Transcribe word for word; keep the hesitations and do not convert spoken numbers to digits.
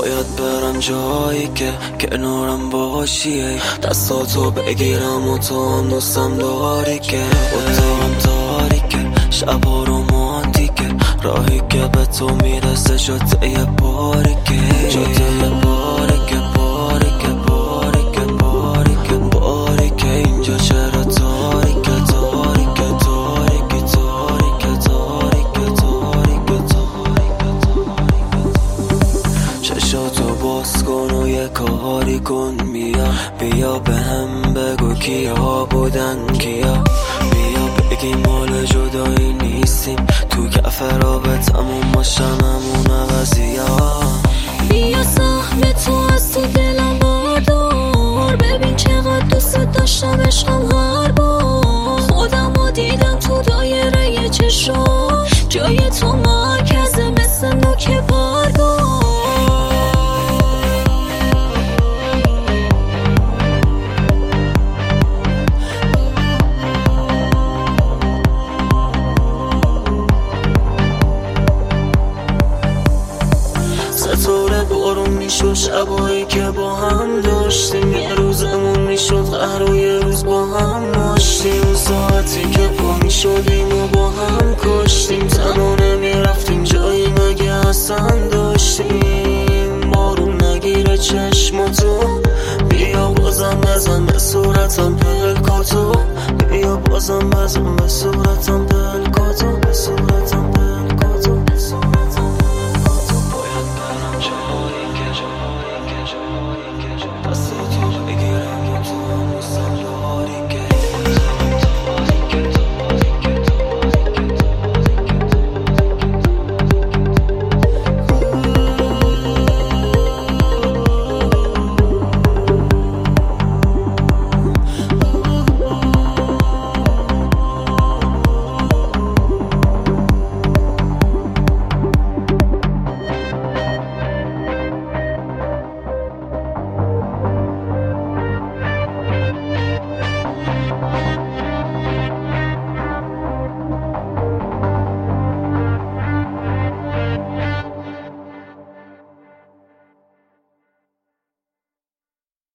باید برم جایی که کنارم باشی، دستاتو بگیرم و تو هم دوستم داری که اتاقم تاریکه، شبا رومانتیکه، راهی که به تو میرسه جاده یه باریکه، جاده یه باریکه باریکه باریکه باریکه باریکه. اینجا چرا تاریکه تاریکه تاریکه تاریکه تاریکه تاریکه تاریکه. چشاتو باز کن و یه کاری کن، بیا بیا به هم بگو کیا بودن کیا، بیا بگی مال جدایی نیستیم، تو کف رابطمون باشن همون عوضیا. بیا سهم تو از تو دلم بردار، ببین چقدر دوست داشتم عشقم هر بار، خودم رو دیدم تو دایره یه چشم، جای تو مرکزه مثل نوک پرگار. ستاره بارون میشد شبایی که با هم داشتیم، یه روزمون میشد قهر و یه روز با هم داشتیم، ساعتی که پا میشدیم و با هم کشتیم، تنها نمیرفتیم جایی مگه اصلا داشتیم. بارون نگیره چشماتو، بیا بازم بزن به صورتم پلکاتو، بیا بازم بزن به صورتم پلکاتو.